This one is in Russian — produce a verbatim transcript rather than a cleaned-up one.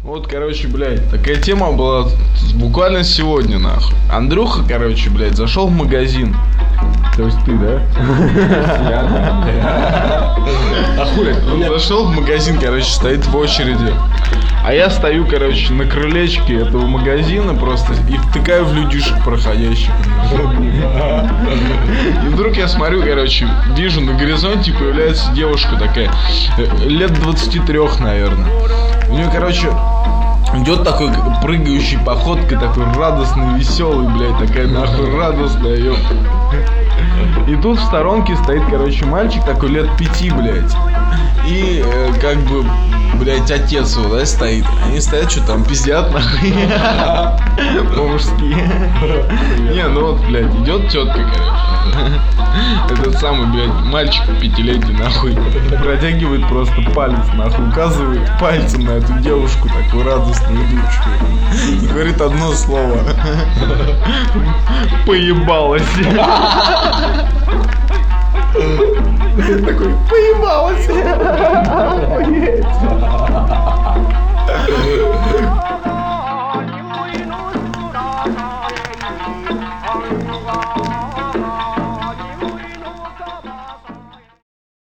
Вот, короче, блядь, такая тема была буквально сегодня, нахуй. Андрюха, короче, блядь, зашел в магазин. То есть ты, да? А хули? Он зашел в магазин, короче, стоит в очереди. А я стою, короче, на крылечке этого магазина просто и втыкаю в людишек проходящих. И вдруг я смотрю, короче, вижу на горизонте появляется девушка такая, лет двадцати трёх, наверное. У нее, короче, идет такой прыгающей походкой, такой радостный, веселый, блядь, такая нахуй радостная, ёп. И тут в сторонке стоит, короче, мальчик такой лет пяти, блядь. И э, как бы, блядь, отец его, да, стоит. Они стоят, что там, пиздят, нахуй. По-мужски. Не, ну вот, блядь, идет тетка, короче. Этот самый, блядь, мальчик пятилетний, нахуй, протягивает просто палец, нахуй, указывает пальцем на эту девушку, такую радостную дучку. И говорит одно слово. Поебалась. Такой, поебалась.